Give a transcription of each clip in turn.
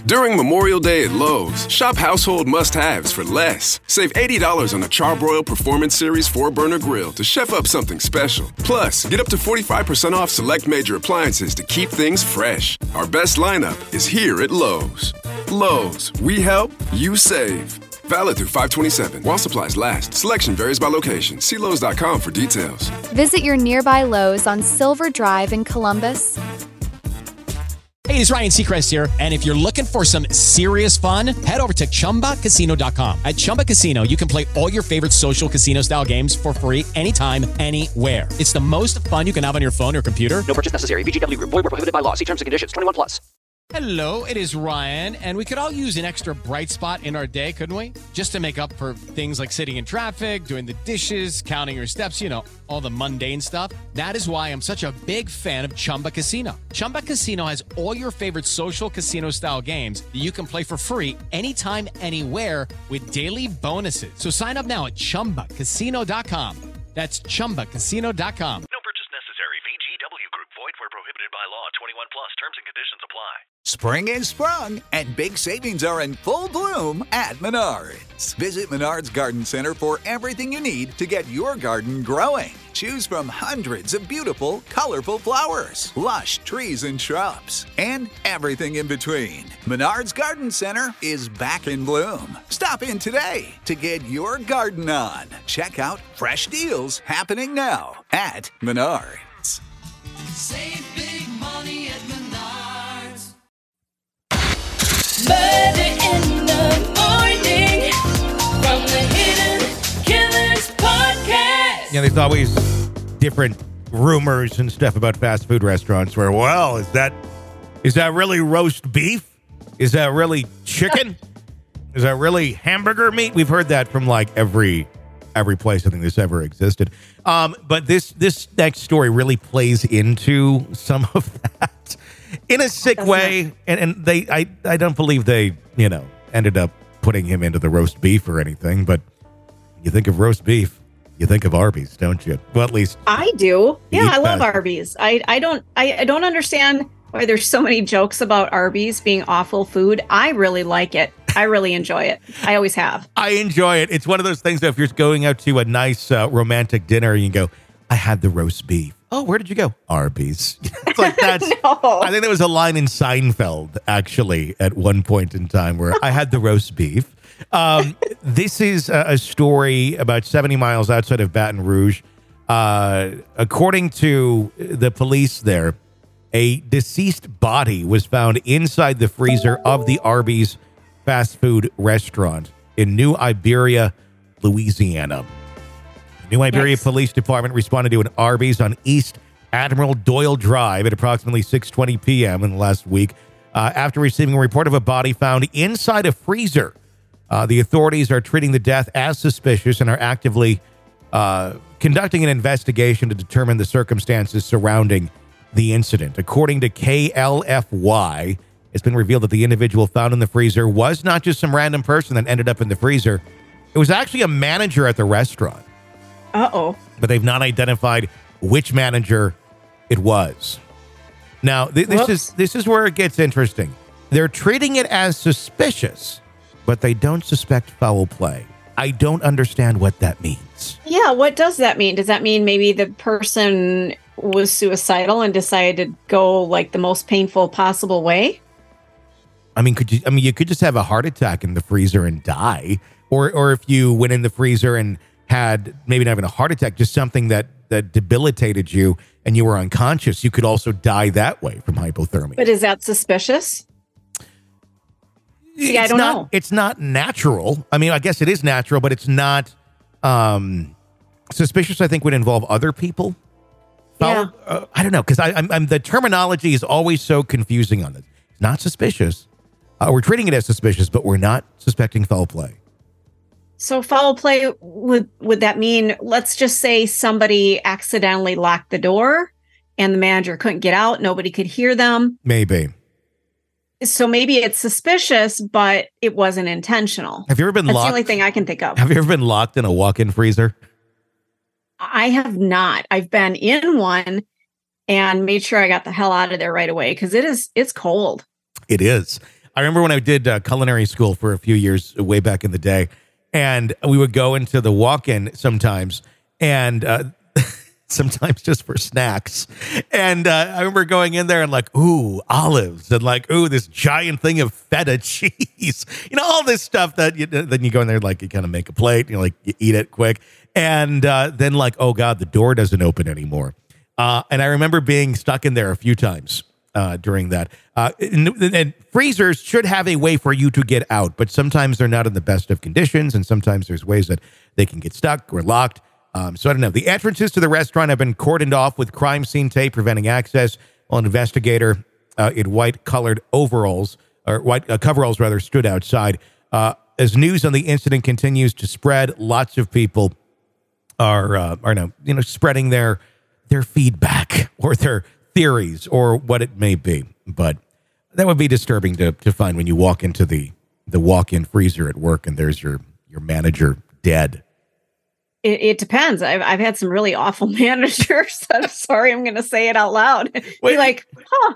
During Memorial Day at Lowe's, shop household must-haves for less. Save $80 on a Charbroil Performance Series 4-burner grill to chef up something special. Plus, get up to 45% off select major appliances to keep things fresh. Our best lineup is here at Lowe's. Lowe's, we help, you save. Valid through 5/27. While supplies last. Selection varies by location. See Lowes.com for details. Visit your nearby Lowe's on Silver Drive in Columbus. Hey, it's Ryan Seacrest here, and if you're looking for some serious fun, head over to ChumbaCasino.com. At Chumba Casino, you can play all your favorite social casino-style games for free anytime, anywhere. It's the most fun you can have on your phone or computer. No purchase necessary. VGW Group. Void where prohibited by law. See terms and conditions. 21 plus. Hello, it is Ryan, and we could all use an extra bright spot in our day, couldn't we? Just to make up for things like sitting in traffic, doing the dishes, counting your steps, you know, all the mundane stuff. That is why I'm such a big fan of Chumba Casino. Chumba Casino has all your favorite social casino-style games that you can play for free anytime, anywhere with daily bonuses. So sign up now at ChumbaCasino.com. That's ChumbaCasino.com. No purchase necessary. VGW Group. Void where prohibited by law. 21 plus. Terms and conditions apply. Spring is sprung, and big savings are in full bloom at Menards. Visit Menards Garden Center for everything you need to get your garden growing. Choose from hundreds of beautiful, colorful flowers, lush trees and shrubs, and everything in between. Menards Garden Center is back in bloom. Stop in today to get your garden on. Check out fresh deals happening now at Menards. Save big money at Menards. Murder in the morning from the Hidden Killers podcast. Yeah, there's always different rumors and stuff about fast food restaurants where, well, is that really roast beef? Is that really chicken? Is that really hamburger meat? We've heard that from like every place I think this ever existed. But this next story really plays into some of that in a sick way. And I don't believe they, ended up putting him into the roast beef or anything. But you think of roast beef, you think of Arby's, don't you? Well, at least I do. Yeah, I love Arby's. I don't understand why there's so many jokes about Arby's being awful food. I really like it. I really enjoy it. I always have. I enjoy it. It's one of those things that if you're going out to a nice romantic dinner, you can go, I had the roast beef. Oh, where did you go? Arby's. It's like that's. No. I think there was a line in Seinfeld, actually, at one point in time where I had the roast beef. This is a story about 70 miles outside of Baton Rouge. According to the police there, a deceased body was found inside the freezer of the Arby's fast food restaurant in New Iberia, Louisiana. The New Iberia Police Department responded to an Arby's on East Admiral Doyle Drive at approximately 6:20 p.m. in the last week after receiving a report of a body found inside a freezer. The authorities are treating the death as suspicious and are actively conducting an investigation to determine the circumstances surrounding the incident. According to KLFY, it's been revealed that the individual found in the freezer was not just some random person that ended up in the freezer. It was actually a manager at the restaurant. Uh-oh. But they've not identified which manager it was. Now, this is where it gets interesting. They're treating it as suspicious, but they don't suspect foul play. I don't understand what that means. Yeah, what does that mean? Does that mean maybe the person was suicidal and decided to go like the most painful possible way? I mean, you could just have a heart attack in the freezer and die, or if you went in the freezer and had maybe not even a heart attack, just something that debilitated you and you were unconscious, you could also die that way from hypothermia. But is that suspicious? I don't know. It's not natural. I mean, I guess it is natural, but it's not suspicious. I think would involve other people. Yeah. I don't know, because I'm the terminology is always so confusing on this. It's not suspicious. We're treating it as suspicious, but we're not suspecting foul play. So foul play, would that mean, let's just say somebody accidentally locked the door and the manager couldn't get out, nobody could hear them? Maybe. So maybe it's suspicious, but it wasn't intentional. Have you ever been locked? That's the only thing I can think of. Have you ever been locked in a walk-in freezer? I have not. I've been in one and made sure I got the hell out of there right away because it's cold. It is. I remember when I did culinary school for a few years way back in the day, and we would go into the walk-in sometimes, and sometimes just for snacks. And I remember going in there and like, ooh, olives, and like, ooh, this giant thing of feta cheese, all this stuff that then you go in there, like you kind of make a plate, you eat it quick. And then like, oh God, the door doesn't open anymore. And I remember being stuck in there a few times during that. And freezers should have a way for you to get out, but sometimes they're not in the best of conditions. And sometimes there's ways that they can get stuck or locked. So I don't know. The entrances to the restaurant have been cordoned off with crime scene tape preventing access. While an investigator in white-colored overalls, or white coveralls rather, stood outside. As news on the incident continues to spread, lots of people are now spreading their feedback or their theories or what it may be. But that would be disturbing to find when you walk into the walk-in freezer at work and there's your manager dead. It depends. I've had some really awful managers. I'm sorry, I'm going to say it out loud. Wait. Be like, huh.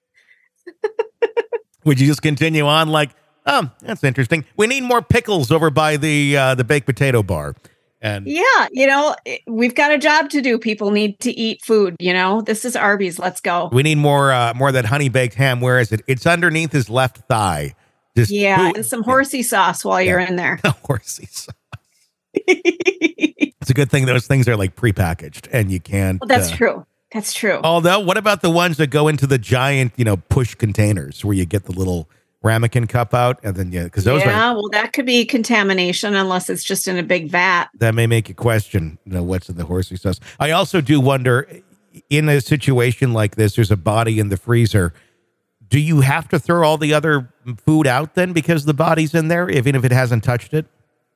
Would you just continue on like, oh, that's interesting. We need more pickles over by the baked potato bar. And yeah, we've got a job to do. People need to eat food. This is Arby's. Let's go. We need more of that honey baked ham. Where is it? It's underneath his left thigh. And some horsey sauce while you're in there. Horsey sauce. It's a good thing those things are like prepackaged and you can't. Well, that's true. That's true. Although, what about the ones that go into the giant, push containers where you get the little ramekin cup out and then because those well, that could be contamination unless it's just in a big vat. That may make you question, what's in the horsey sauce. I also do wonder, in a situation like this, there's a body in the freezer. Do you have to throw all the other food out then because the body's in there, even if it hasn't touched it?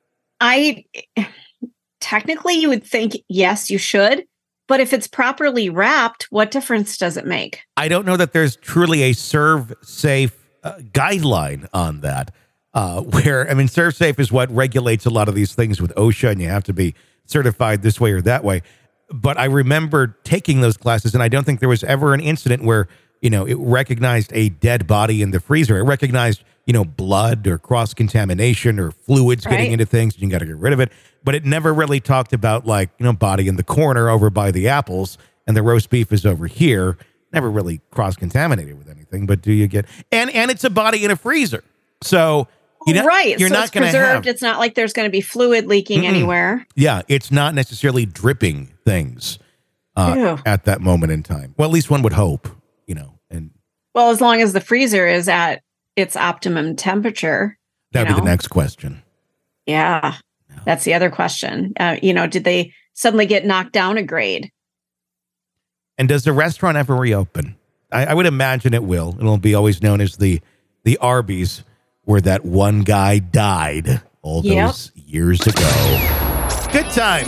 Technically, you would think, yes, you should. But if it's properly wrapped, what difference does it make? I don't know that there's truly a serve safe guideline on that. Serve safe is what regulates a lot of these things with OSHA, and you have to be certified this way or that way. But I remember taking those classes, and I don't think there was ever an incident where, it recognized a dead body in the freezer. It recognized, blood or cross-contamination or fluids getting into things, and you got to get rid of it. But it never really talked about body in the corner over by the apples and the roast beef is over here. Never really cross-contaminated with anything, but do you get, and it's a body in a freezer. So, you're not going to have. It's not like there's going to be fluid leaking anywhere. Yeah. It's not necessarily dripping things at that moment in time. Well, at least one would hope, Well, as long as the freezer is at its optimum temperature. That'd be the next question. Yeah. That's the other question. Did they suddenly get knocked down a grade? And does the restaurant ever reopen? I would imagine it will. It'll be always known as the Arby's, where that one guy died all those years ago. Good times,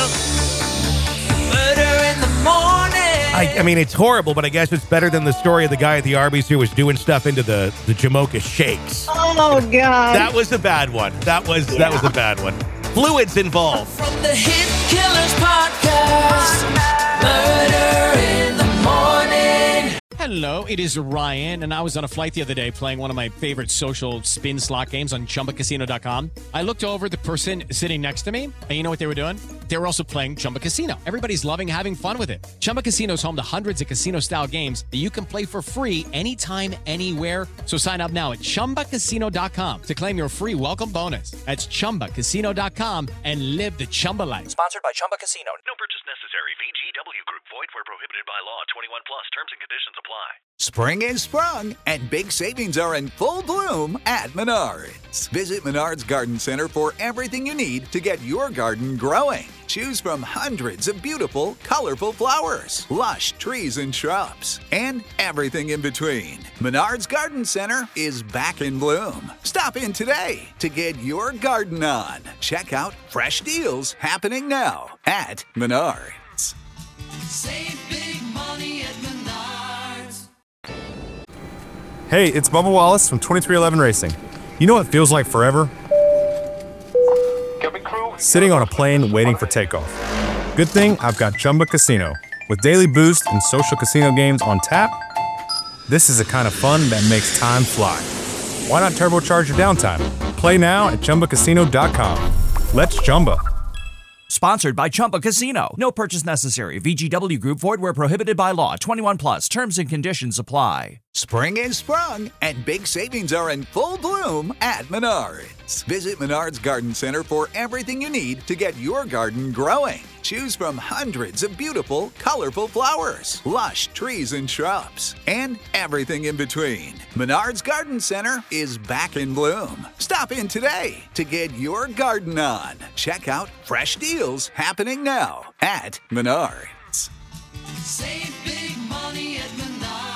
Murder in the morning. I mean, it's horrible, but I guess it's better than the story of the guy at the Arby's who was doing stuff into the Jamocha shakes. Oh, God. That was a bad one. That was a bad one. Fluids involved. From the Hit Killers podcast, Murder in the Morning. Hello, it is Ryan, and I was on a flight the other day playing one of my favorite social spin slot games on ChumbaCasino.com. I looked over at the person sitting next to me, and you know what they were doing? They were also playing Chumba Casino. Everybody's loving having fun with it. Chumba Casino is home to hundreds of casino-style games that you can play for free anytime, anywhere. So sign up now at ChumbaCasino.com to claim your free welcome bonus. That's ChumbaCasino.com and live the Chumba life. Sponsored by Chumba Casino. No purchase necessary. VGW Group. Void where prohibited by law. 21 plus. Terms and conditions apply. Spring is sprung, and big savings are in full bloom at Menards. Visit Menards Garden Center for everything you need to get your garden growing. Choose from hundreds of beautiful, colorful flowers, lush trees and shrubs, and everything in between. Menards Garden Center is back in bloom. Stop in today to get your garden on. Check out fresh deals happening now at Menards. Save big money at Menards. Hey, it's Bubba Wallace from 2311 Racing. You know what feels like forever? Sitting on a plane waiting for takeoff. Good thing I've got Chumba Casino. With daily boost and social casino games on tap, this is the kind of fun that makes time fly. Why not turbocharge your downtime? Play now at ChumbaCasino.com. Let's Chumba. Sponsored by Chumba Casino. No purchase necessary. VGW Group. Void where prohibited by law. 21 plus. Terms and conditions apply. Spring is sprung, and big savings are in full bloom at Menards. Visit Menards Garden Center for everything you need to get your garden growing. Choose from hundreds of beautiful, colorful flowers, lush trees and shrubs, and everything in between. Menards Garden Center is back in bloom. Stop in today to get your garden on. Check out fresh deals happening now at Menards. Save big money at Menards.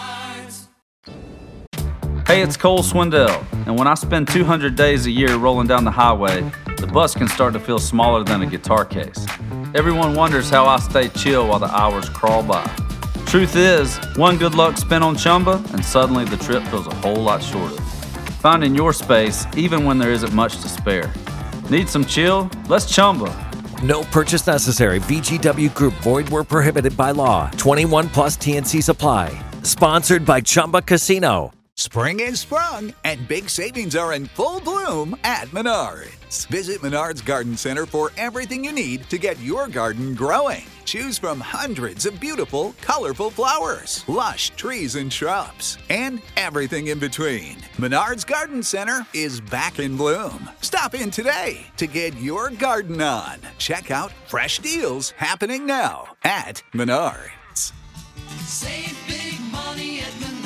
Hey, it's Cole Swindell, and when I spend 200 days a year rolling down the highway, the bus can start to feel smaller than a guitar case. Everyone wonders how I stay chill while the hours crawl by. Truth is, one good luck spent on Chumba, and suddenly the trip feels a whole lot shorter. Finding your space, even when there isn't much to spare. Need some chill? Let's Chumba. No purchase necessary. VGW Group. Void where prohibited by law. 21 plus TNCs apply. Sponsored by Chumba Casino. Spring is sprung, and big savings are in full bloom at Menards. Visit Menards Garden Center for everything you need to get your garden growing. Choose from hundreds of beautiful, colorful flowers, lush trees and shrubs, and everything in between. Menards Garden Center is back in bloom. Stop in today to get your garden on. Check out fresh deals happening now at Menards. Save big money at Menards.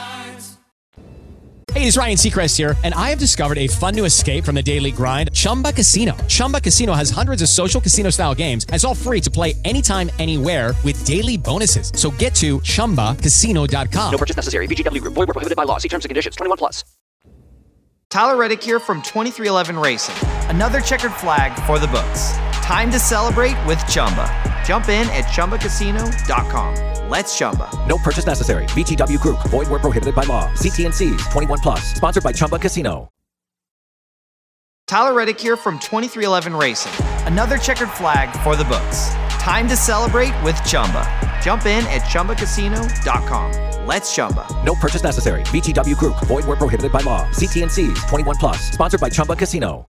Hey, it's Ryan Seacrest here, and I have discovered a fun new escape from the daily grind, Chumba Casino. Chumba Casino has hundreds of social casino-style games, and it's all free to play anytime, anywhere with daily bonuses. So get to ChumbaCasino.com. No purchase necessary. VGW Group. Void where prohibited by law. See terms and conditions. 21 plus. Tyler Reddick here from 2311 Racing. Another checkered flag for the books. Time to celebrate with Chumba. Jump in at ChumbaCasino.com. Let's Chumba. No purchase necessary. VGW Group. Void where prohibited by law. See TNCs. 21 plus. Sponsored by Chumba Casino. Tyler Reddick here from 2311 Racing. Another checkered flag for the books. Time to celebrate with Chumba. Jump in at ChumbaCasino.com. Let's Chumba. No purchase necessary. VGW Group. Void where prohibited by law. See TNCs. 21 plus. Sponsored by Chumba Casino.